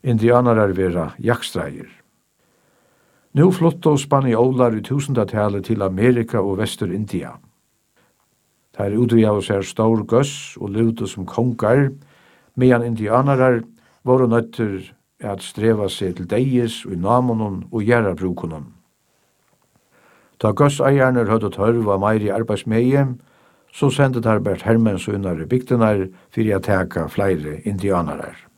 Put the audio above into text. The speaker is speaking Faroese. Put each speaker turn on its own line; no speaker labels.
indianarar vera jakstreier. Nu flotto spaniolar i 1000-tallet til Amerika og Vestur-India. Der utviav seg stor gøss og lute som kongar, medan indianarar var nøtter at streva seg til deis og i namonon og gjerabrukonon. Da gøsseierne høyde tørv av meiri arbeidsmeie, så sendte der Bert Hermans unnare bygdenar fyrir at teka flere indianarar.